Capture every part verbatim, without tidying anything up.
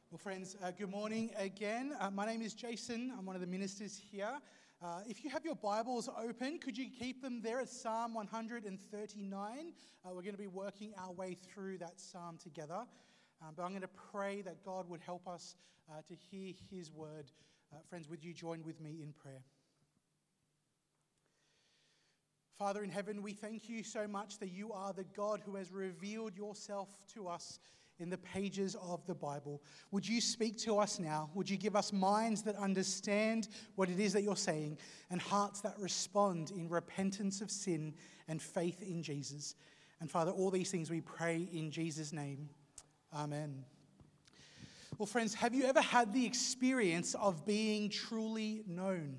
Well, friends, uh, good morning again. Uh, my name is Jason. I'm one of the ministers here. Uh, if you have your Bibles open, could you keep them there at Psalm one thirty-nine? Uh, we're going to be working our way through that psalm together. Um, but I'm going to pray that God would help us uh, to hear his word. Uh, friends, would you join with me in prayer? Father in heaven, we thank you so much that you are the God who has revealed yourself to us in the pages of the Bible. Would you speak to us now? Would you give us minds that understand what it is that you're saying and hearts that respond in repentance of sin and faith in Jesus? And Father, all these things we pray in Jesus' name. Amen. Well, friends, have you ever had the experience of being truly known?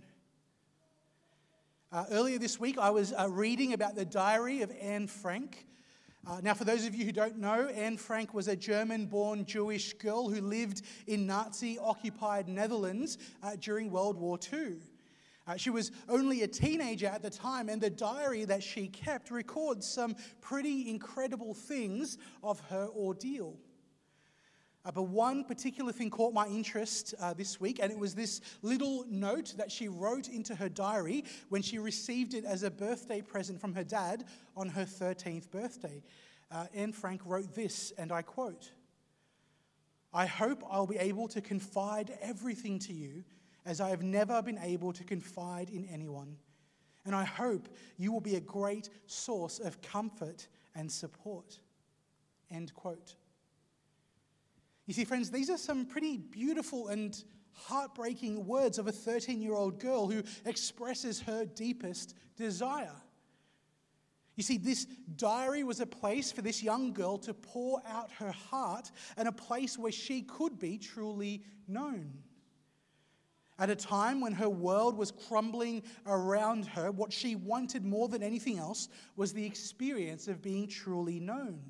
Uh, earlier this week, I was uh, reading about the diary of Anne Frank. Uh, now, for those of you who don't know, Anne Frank was a German-born Jewish girl who lived in Nazi-occupied Netherlands uh, during World War Two. Uh, she was only a teenager at the time, and the diary that she kept records some pretty incredible things of her ordeal. Uh, but one particular thing caught my interest uh, this week, and it was this little note that she wrote into her diary when she received it as a birthday present from her dad on her thirteenth birthday. Uh, Anne Frank wrote this, and I quote, "I hope I'll be able to confide everything to you as I have never been able to confide in anyone. And I hope you will be a great source of comfort and support." End quote. You see, friends, these are some pretty beautiful and heartbreaking words of a thirteen-year-old girl who expresses her deepest desire. You see, this diary was a place for this young girl to pour out her heart and a place where she could be truly known. At a time when her world was crumbling around her, what she wanted more than anything else was the experience of being truly known.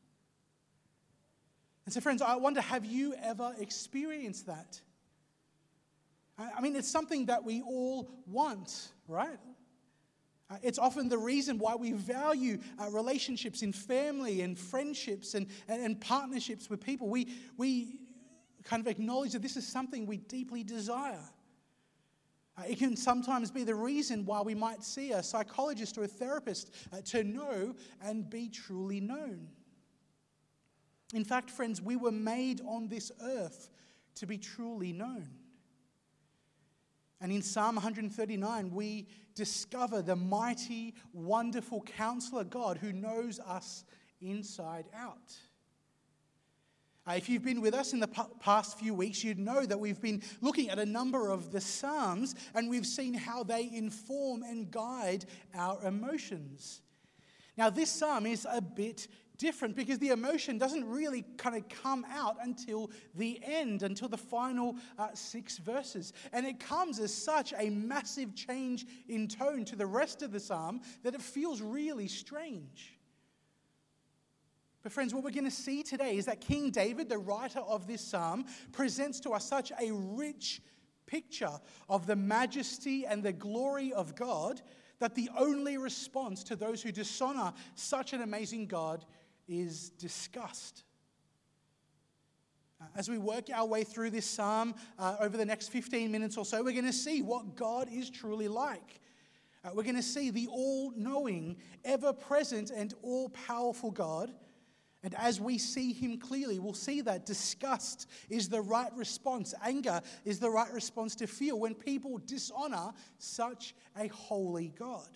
And so, friends, I wonder, have you ever experienced that? I mean, it's something that we all want, right? Uh, it's often the reason why we value uh, relationships in family and friendships and, and, and partnerships with people. We, we kind of acknowledge that this is something we deeply desire. Uh, it can sometimes be the reason why we might see a psychologist or a therapist uh, to know and be truly known. In fact, friends, we were made on this earth to be truly known. And in Psalm one thirty-nine, we discover the mighty, wonderful counselor God who knows us inside out. Uh, if you've been with us in the p- past few weeks, you'd know that we've been looking at a number of the Psalms, and we've seen how they inform and guide our emotions. Now, this Psalm is a bit different because the emotion doesn't really kind of come out until the end, until the final uh, six verses. And it comes as such a massive change in tone to the rest of the psalm that it feels really strange. But friends, what we're going to see today is that King David, the writer of this psalm, presents to us such a rich picture of the majesty and the glory of God that the only response to those who dishonor such an amazing God is disgust. Uh, as we work our way through this psalm uh, over the next fifteen minutes or so, we're going to see what God is truly like. Uh, we're going to see the all-knowing, ever-present, and all-powerful God. And as we see him clearly, we'll see that disgust is the right response. Anger is the right response to feel when people dishonor such a holy God.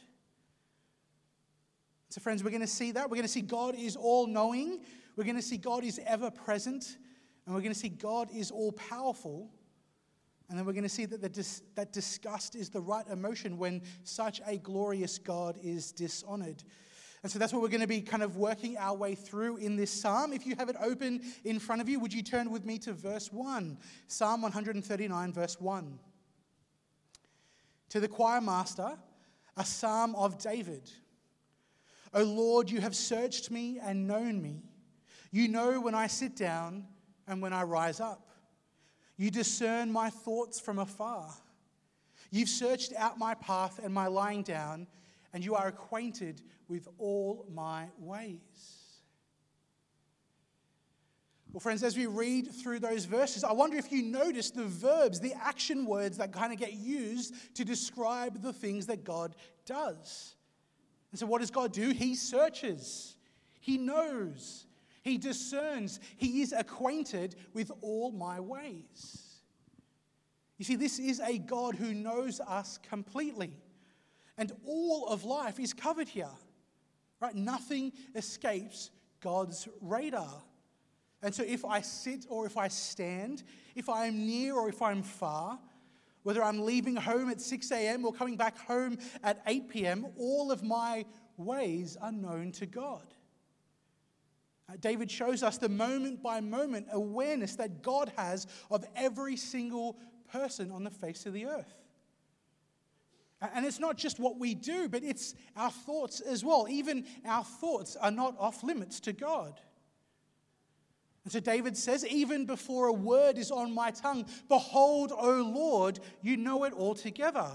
So friends, we're going to see that. We're going to see God is all-knowing. We're going to see God is ever-present. And we're going to see God is all-powerful. And then we're going to see that the dis- that disgust is the right emotion when such a glorious God is dishonored. And so that's what we're going to be kind of working our way through in this psalm. If you have it open in front of you, would you turn with me to verse one? Psalm one thirty-nine, verse one. To the choir master, a psalm of David. O Lord, you have searched me and known me. You know when I sit down and when I rise up. You discern my thoughts from afar. You've searched out my path and my lying down, and you are acquainted with all my ways. Well, friends, as we read through those verses, I wonder if you notice the verbs, the action words that kind of get used to describe the things that God does. And so what does God do? He searches. He knows. He discerns. He is acquainted with all my ways. You see, this is a God who knows us completely. And all of life is covered here. Right? Nothing escapes God's radar. And so if I sit or if I stand, if I am near or if I'm far, whether I'm leaving home at six a.m. or coming back home at eight p.m., all of my ways are known to God. Uh, David shows us the moment by moment awareness that God has of every single person on the face of the earth. And it's not just what we do, but it's our thoughts as well. Even our thoughts are not off limits to God. And so David says, even before a word is on my tongue, behold, O Lord, you know it altogether.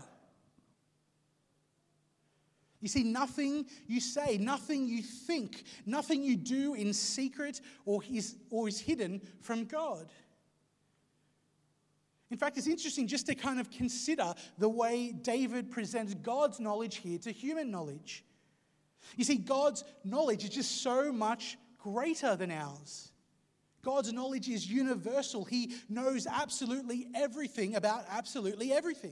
You see, nothing you say, nothing you think, nothing you do in secret or is, or is hidden from God. In fact, it's interesting just to kind of consider the way David presents God's knowledge here to human knowledge. You see, God's knowledge is just so much greater than ours. God's knowledge is universal. He knows absolutely everything about absolutely everything.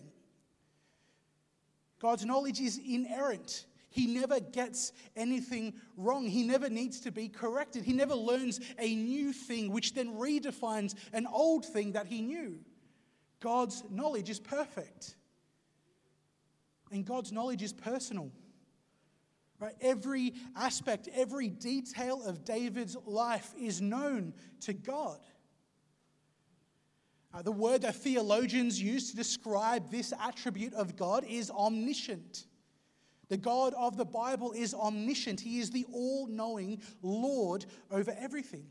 God's knowledge is inerrant. He never gets anything wrong. He never needs to be corrected. He never learns a new thing which then redefines an old thing that he knew. God's knowledge is perfect. And God's knowledge is personal. Right? Every aspect, every detail of David's life is known to God. Uh, the word that theologians use to describe this attribute of God is omniscient. The God of the Bible is omniscient. He is the all-knowing Lord over everything.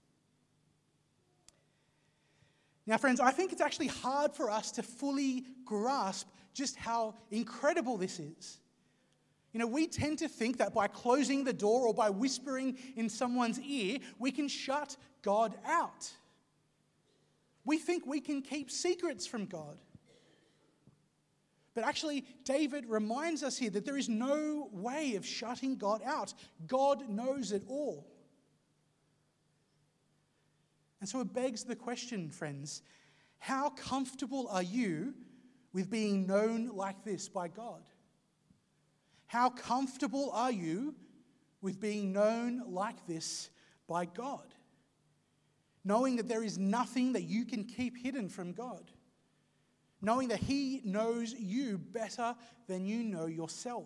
Now, friends, I think it's actually hard for us to fully grasp just how incredible this is. You know, we tend to think that by closing the door or by whispering in someone's ear, we can shut God out. We think we can keep secrets from God. But actually, David reminds us here that there is no way of shutting God out. God knows it all. And so it begs the question, friends, how comfortable are you with being known like this by God? How comfortable are you with being known like this by God? Knowing that there is nothing that you can keep hidden from God. Knowing that He knows you better than you know yourself.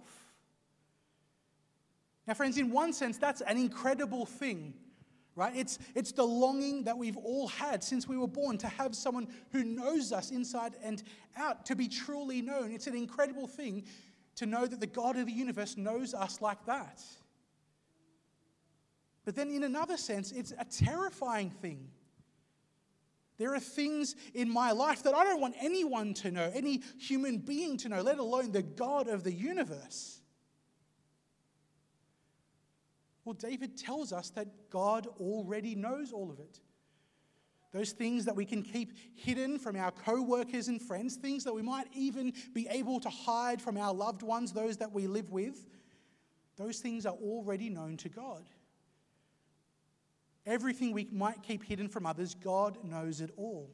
Now, friends, in one sense, that's an incredible thing, right? It's, it's the longing that we've all had since we were born, to have someone who knows us inside and out, to be truly known. It's an incredible thing to know that the God of the universe knows us like that. But then in another sense, it's a terrifying thing. There are things in my life that I don't want anyone to know, any human being to know, let alone the God of the universe. Well, David tells us that God already knows all of it. Those things that we can keep hidden from our co-workers and friends, things that we might even be able to hide from our loved ones, those that we live with, those things are already known to God. Everything we might keep hidden from others, God knows it all.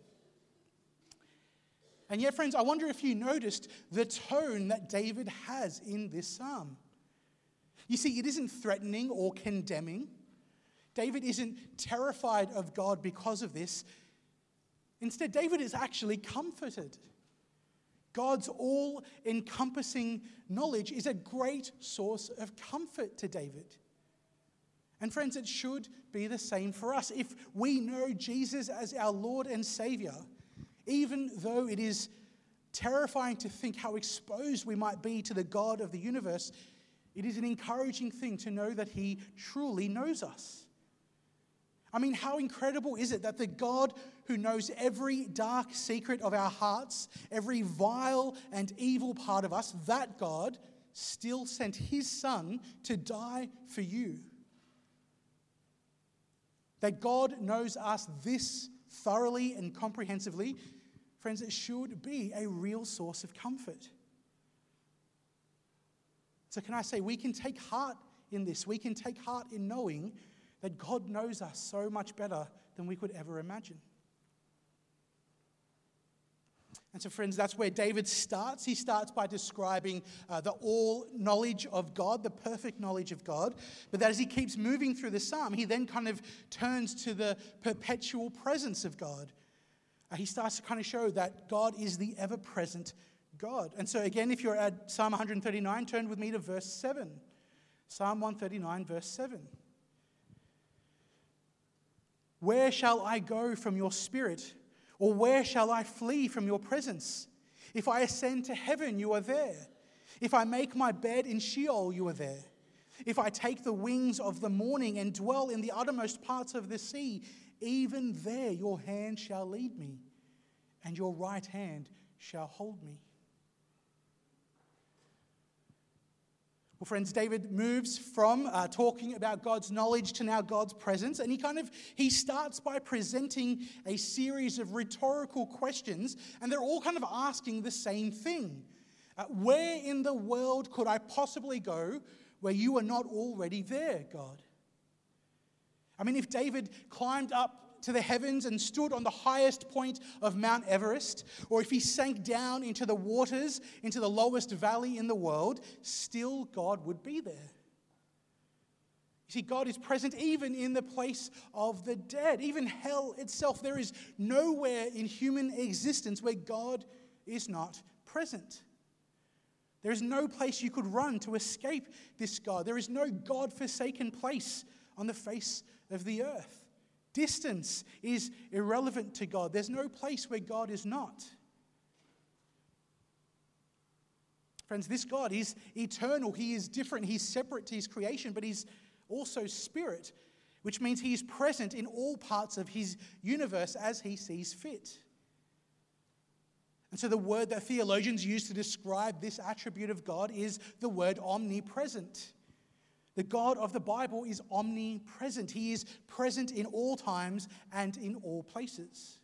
And yet, friends, I wonder if you noticed the tone that David has in this psalm. You see, it isn't threatening or condemning. David isn't terrified of God because of this. Instead, David is actually comforted. God's all-encompassing knowledge is a great source of comfort to David. And friends, it should be the same for us. If we know Jesus as our Lord and Savior, even though it is terrifying to think how exposed we might be to the God of the universe, it is an encouraging thing to know that He truly knows us. I mean, how incredible is it that the God who knows every dark secret of our hearts, every vile and evil part of us, that God still sent His Son to die for you. that God knows us this thoroughly and comprehensively, friends, it should be a real source of comfort. So can I say, we can take heart in this. We can take heart in knowing that God knows us so much better than we could ever imagine. And so, friends, that's where David starts. He starts by describing uh, the all knowledge of God, the perfect knowledge of God. But that as he keeps moving through the psalm, he then kind of turns to the perpetual presence of God. Uh, he starts to kind of show that God is the ever-present God. And so, again, if you're at Psalm one thirty-nine, turn with me to verse seven. Psalm one thirty-nine, verse seven. Where shall I go from your spirit? Or where shall I flee from your presence? If I ascend to heaven, you are there. If I make my bed in Sheol, you are there. If I take the wings of the morning and dwell in the uttermost parts of the sea, even there your hand shall lead me, and your right hand shall hold me. Well, friends, David moves from uh, talking about God's knowledge to now God's presence, and he kind of he starts by presenting a series of rhetorical questions, and they're all kind of asking the same thing. Uh, where in the world could I possibly go where you are not already there, God? I mean, if David climbed up to the heavens and stood on the highest point of Mount Everest, or if he sank down into the waters, into the lowest valley in the world, still God would be there. You see, God is present even in the place of the dead, even hell itself. There is nowhere in human existence where God is not present. There is no place you could run to escape this God. There is no God-forsaken place on the face of the earth. Distance is irrelevant to God. There's no place where God is not. Friends, this God is eternal. He is different. He's separate to his creation, but he's also spirit, which means he is present in all parts of his universe as he sees fit. And so the word that theologians use to describe this attribute of God is the word omnipresent. The God of the Bible is omnipresent. He is present in all times and in all places.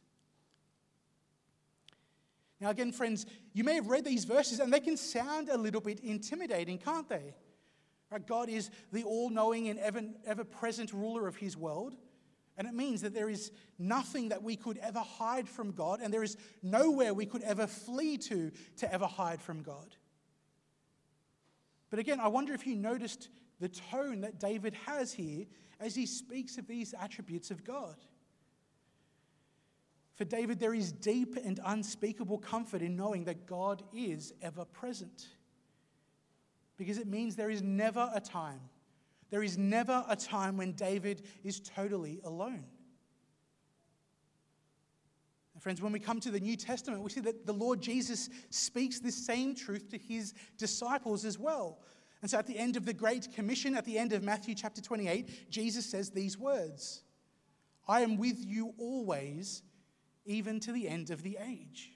Now again, friends, you may have read these verses and they can sound a little bit intimidating, can't they? Right? God is the all-knowing and ever, ever-present ruler of his world. And it means that there is nothing that we could ever hide from God, and there is nowhere we could ever flee to to ever hide from God. But again, I wonder if you noticed the tone that David has here as he speaks of these attributes of God. For David, there is deep and unspeakable comfort in knowing that God is ever present. Because it means there is never a time, there is never a time when David is totally alone. And friends, when we come to the New Testament, we see that the Lord Jesus speaks this same truth to his disciples as well. And so at the end of the Great Commission, at the end of Matthew chapter twenty-eight, Jesus says these words, I am with you always, even to the end of the age.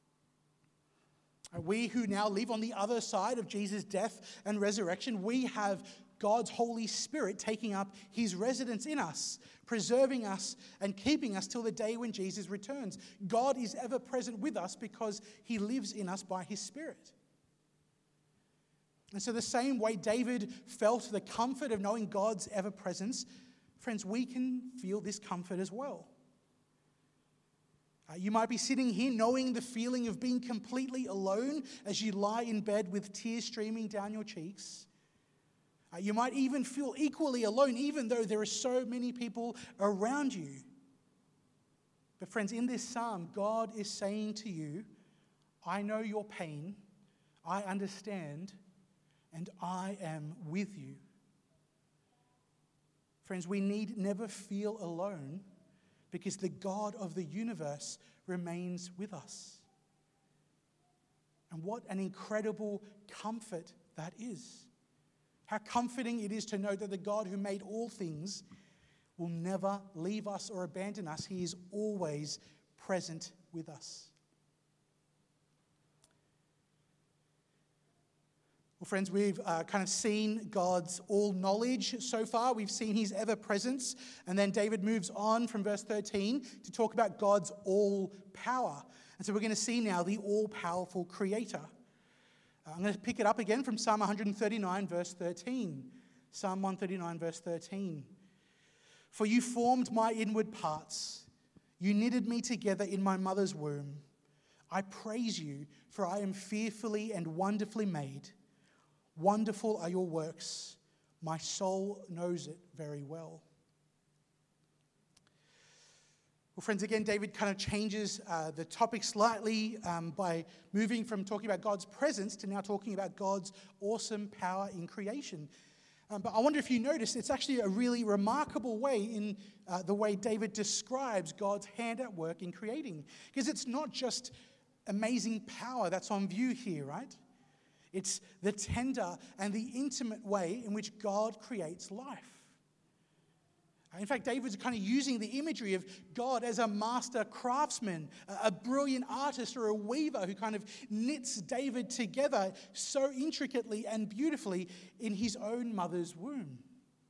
We who now live on the other side of Jesus' death and resurrection, we have God's Holy Spirit taking up his residence in us, preserving us and keeping us till the day when Jesus returns. God is ever present with us because he lives in us by his Spirit. And so the same way David felt the comfort of knowing God's ever-presence, friends, we can feel this comfort as well. Uh, you might be sitting here knowing the feeling of being completely alone as you lie in bed with tears streaming down your cheeks. Uh, you might even feel equally alone, even though there are so many people around you. But friends, in this psalm, God is saying to you, I know your pain, I understand, and I am with you. Friends, we need never feel alone because the God of the universe remains with us. And what an incredible comfort that is. How comforting it is to know that the God who made all things will never leave us or abandon us. He is always present. present, with us. Well, friends, we've uh, kind of seen God's all-knowledge so far. We've seen his ever-presence. And then David moves on from verse thirteen to talk about God's all-power. And so we're going to see now the all-powerful creator. Uh, I'm going to pick it up again from Psalm one thirty-nine, verse thirteen. Psalm one thirty-nine, verse thirteen. For you formed my inward parts. You knitted me together in my mother's womb. I praise you, for I am fearfully and wonderfully made. Wonderful are your works. My soul knows it very well. Well, friends, again, David kind of changes uh, the topic slightly um, by moving from talking about God's presence to now talking about God's awesome power in creation. Um, but I wonder if you noticed, it's actually a really remarkable way in uh, the way David describes God's hand at work in creating. Because it's not just amazing power that's on view here, right? It's the tender and the intimate way in which God creates life. In fact, David's kind of using the imagery of God as a master craftsman, a brilliant artist or a weaver who kind of knits David together so intricately and beautifully in his own mother's womb.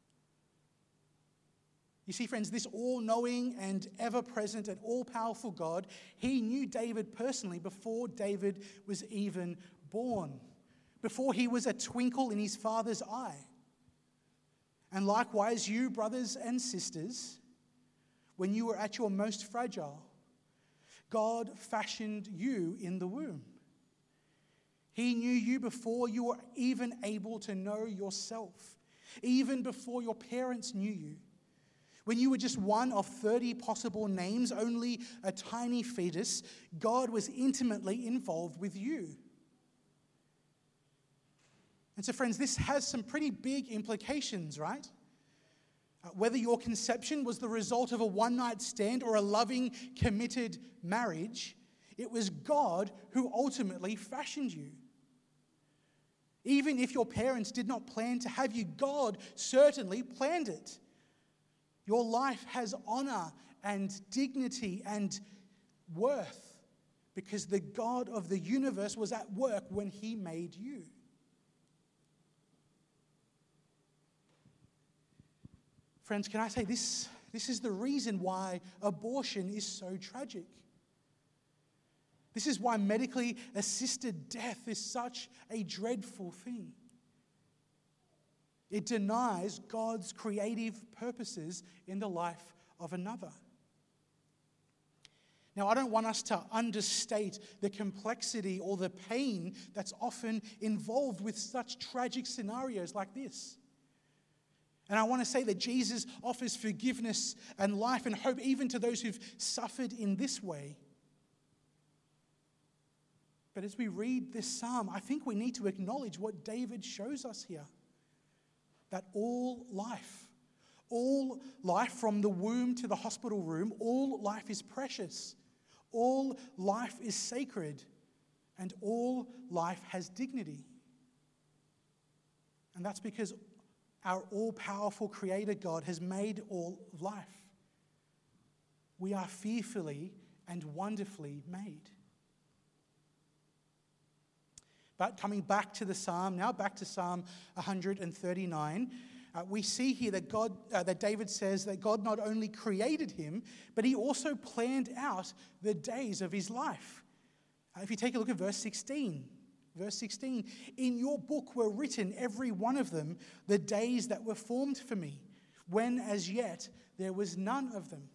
You see, friends, this all-knowing and ever-present and all-powerful God, he knew David personally before David was even born, before he was a twinkle in his father's eye. And likewise, you, brothers and sisters, when you were at your most fragile, God fashioned you in the womb. He knew you before you were even able to know yourself, even before your parents knew you. When you were just one of thirty possible names, only a tiny fetus, God was intimately involved with you. And so, friends, this has some pretty big implications, right? Uh, whether your conception was the result of a one-night stand or a loving, committed marriage, it was God who ultimately fashioned you. Even if your parents did not plan to have you, God certainly planned it. Your life has honor and dignity and worth because the God of the universe was at work when he made you. Friends, can I say this? This is the reason why abortion is so tragic. This is why medically assisted death is such a dreadful thing. It denies God's creative purposes in the life of another. Now, I don't want us to understate the complexity or the pain that's often involved with such tragic scenarios like this. And I want to say that Jesus offers forgiveness and life and hope even to those who've suffered in this way. But as we read this psalm, I think we need to acknowledge what David shows us here. That all life, all life from the womb to the hospital room, all life is precious. All life is sacred. And all life has dignity. And that's because our all-powerful Creator God has made all life. We are fearfully and wonderfully made. But coming back to the psalm, now back to Psalm one thirty-nine, uh, we see here that God, uh, that David says that God not only created him, but he also planned out the days of his life. Uh, if you take a look at verse sixteen, Verse sixteen, in your book were written, every one of them, the days that were formed for me, when as yet there was none of them.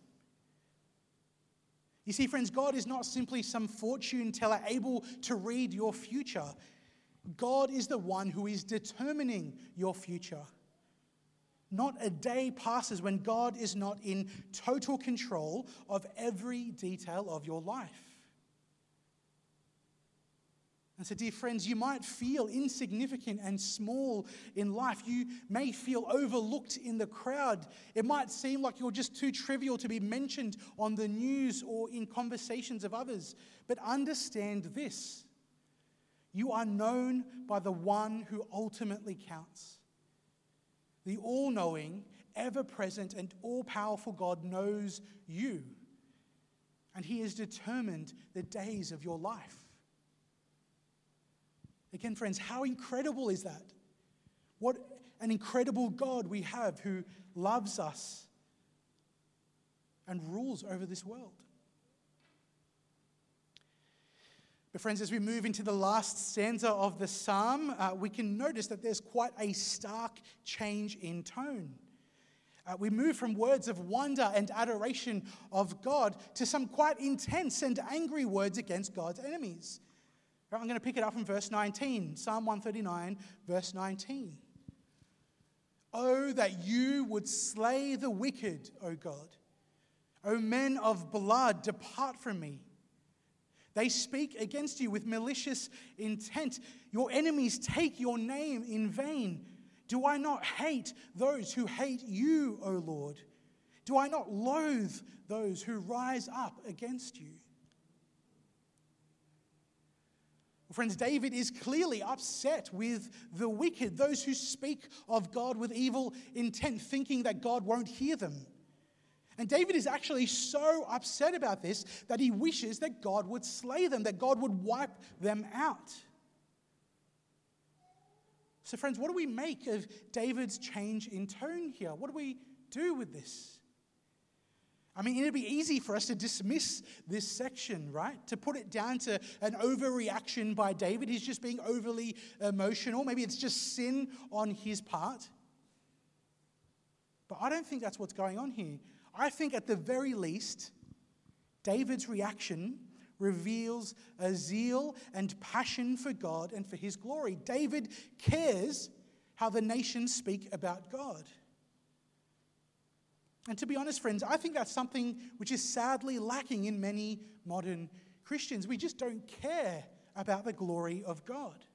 You see, friends, God is not simply some fortune teller able to read your future. God is the one who is determining your future. Not a day passes when God is not in total control of every detail of your life. And so, dear friends, you might feel insignificant and small in life. You may feel overlooked in the crowd. It might seem like you're just too trivial to be mentioned on the news or in conversations of others. But understand this. You are known by the one who ultimately counts. The all-knowing, ever-present, and all-powerful God knows you. And he has determined the days of your life. Again, friends, how incredible is that? What an incredible God we have who loves us and rules over this world. But friends, as we move into the last stanza of the psalm, uh, we can notice that there's quite a stark change in tone. Uh, we move from words of wonder and adoration of God to some quite intense and angry words against God's enemies. Right, I'm going to pick it up from verse nineteen, Psalm one thirty-nine, verse nineteen. Oh, that you would slay the wicked, O God. O men of blood, depart from me. They speak against you with malicious intent. Your enemies take your name in vain. Do I not hate those who hate you, O Lord? Do I not loathe those who rise up against you? Well, friends, David is clearly upset with the wicked, those who speak of God with evil intent, thinking that God won't hear them. And David is actually so upset about this that he wishes that God would slay them, that God would wipe them out. So friends, what do we make of David's change in tone here? What do we do with this? I mean, it'd be easy for us to dismiss this section, right? To put it down to an overreaction by David. He's just being overly emotional. Maybe it's just sin on his part. But I don't think that's what's going on here. I think at the very least, David's reaction reveals a zeal and passion for God and for his glory. David cares how the nations speak about God. And to be honest, friends, I think that's something which is sadly lacking in many modern Christians. We just don't care about the glory of God.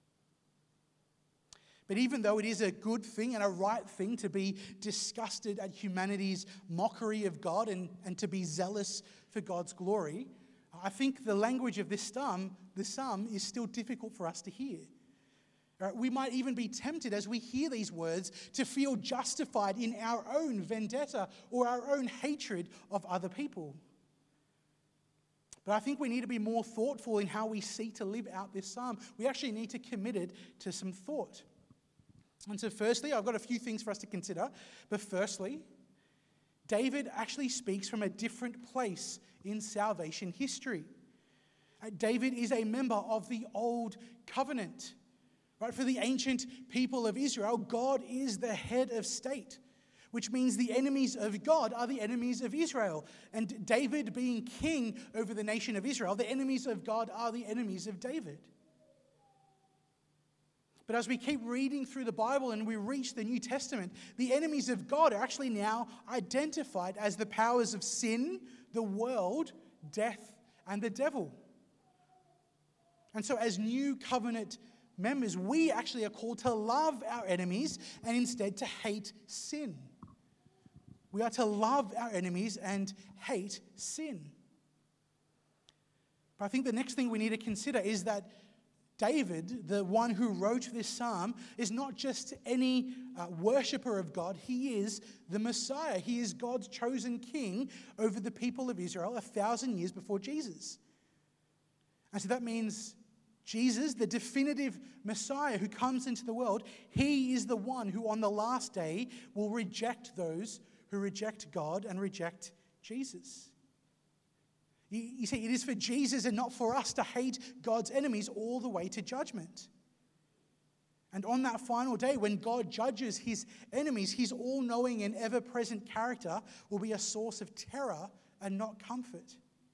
But even though it is a good thing and a right thing to be disgusted at humanity's mockery of God and, and to be zealous for God's glory, I think the language of this psalm, the psalm is still difficult for us to hear. Uh, we might even be tempted as we hear these words to feel justified in our own vendetta or our own hatred of other people. But I think we need to be more thoughtful in how we seek to live out this psalm. We actually need to commit it to some thought. And so firstly, I've got a few things for us to consider. But firstly, David actually speaks from a different place in salvation history. Uh, David is a member of the Old Covenant. Right? For the ancient people of Israel, God is the head of state, which means the enemies of God are the enemies of Israel. And David being king over the nation of Israel, the enemies of God are the enemies of David. But as we keep reading through the Bible and we reach the New Testament, the enemies of God are actually now identified as the powers of sin, the world, death, and the devil. And so as new covenant members, we actually are called to love our enemies and instead to hate sin. We are to love our enemies and hate sin. But I think the next thing we need to consider is that David, the one who wrote this psalm, is not just any uh, worshiper of God. He is the Messiah. He is God's chosen king over the people of Israel a thousand years before Jesus. And so that means Jesus, the definitive Messiah who comes into the world, he is the one who on the last day will reject those who reject God and reject Jesus. You, you see, it is for Jesus and not for us to hate God's enemies all the way to judgment. And on that final day, when God judges his enemies, his all-knowing and ever-present character will be a source of terror and not comfort.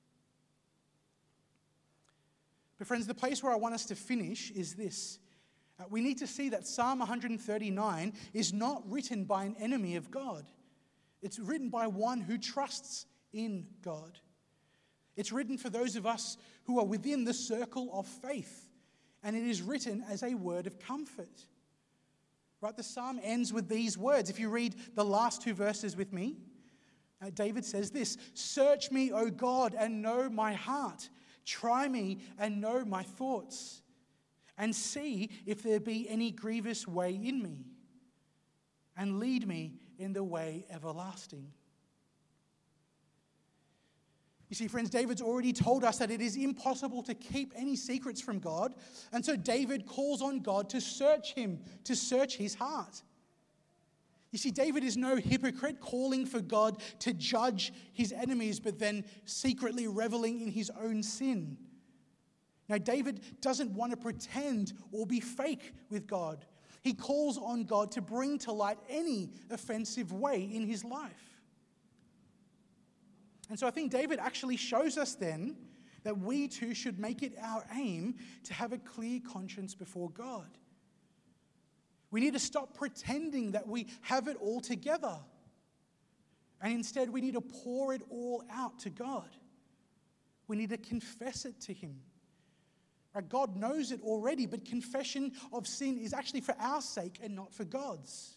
But friends, the place where I want us to finish is this. Uh, we need to see that Psalm one thirty-nine is not written by an enemy of God. It's written by one who trusts in God. It's written for those of us who are within the circle of faith. And it is written as a word of comfort. Right? The psalm ends with these words. If you read the last two verses with me, uh, David says this: "Search me, O God, and know my heart. Try me and know my thoughts, and see if there be any grievous way in me, and lead me in the way everlasting." You see, friends, David's already told us that it is impossible to keep any secrets from God. And so David calls on God to search him, to search his heart. You see, David is no hypocrite calling for God to judge his enemies, but then secretly reveling in his own sin. Now, David doesn't want to pretend or be fake with God. He calls on God to bring to light any offensive way in his life. And so I think David actually shows us then that we too should make it our aim to have a clear conscience before God. We need to stop pretending that we have it all together. And instead, we need to pour it all out to God. We need to confess it to him. Right? God knows it already, but confession of sin is actually for our sake and not for God's.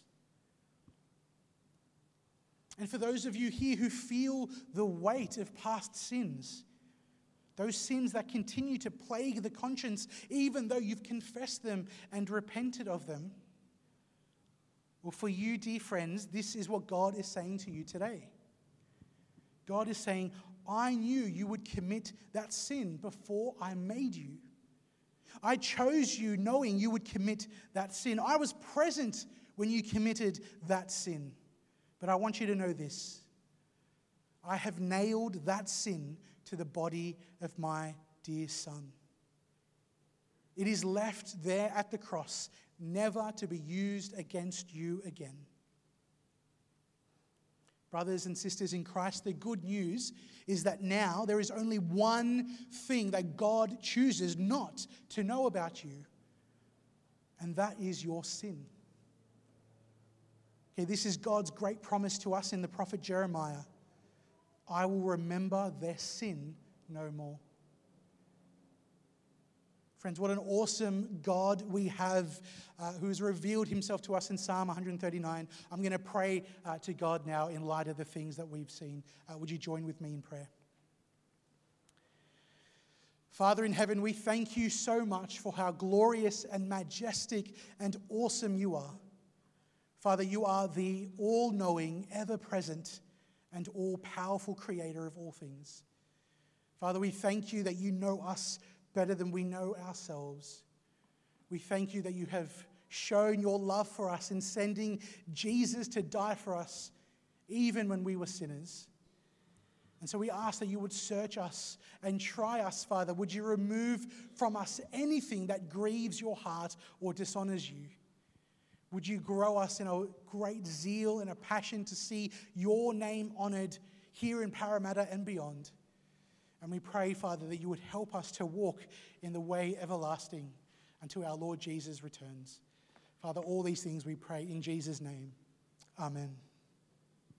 And for those of you here who feel the weight of past sins, those sins that continue to plague the conscience, even though you've confessed them and repented of them, well, for you, dear friends, this is what God is saying to you today. God is saying, I knew you would commit that sin before I made you. I chose you knowing you would commit that sin. I was present when you committed that sin. But I want you to know this. I have nailed that sin to the body of my dear Son. It is left there at the cross, never to be used against you again. Brothers and sisters in Christ, the good news is that now there is only one thing that God chooses not to know about you, and that is your sin. Okay, this is God's great promise to us in the prophet Jeremiah. I will remember their sin no more. Friends, what an awesome God we have uh, who has revealed himself to us in Psalm one thirty-nine. I'm going to pray uh, to God now in light of the things that we've seen. Uh, would you join with me in prayer? Father in heaven, we thank you so much for how glorious and majestic and awesome you are. Father, you are the all-knowing, ever-present, and all-powerful creator of all things. Father, we thank you that you know us better than we know ourselves. We thank you that you have shown your love for us in sending Jesus to die for us, even when we were sinners. And so we ask that you would search us and try us, Father. Would you remove from us anything that grieves your heart or dishonors you? Would you grow us in a great zeal and a passion to see your name honored here in Parramatta and beyond? And we pray, Father, that you would help us to walk in the way everlasting until our Lord Jesus returns. Father, all these things we pray in Jesus' name. Amen.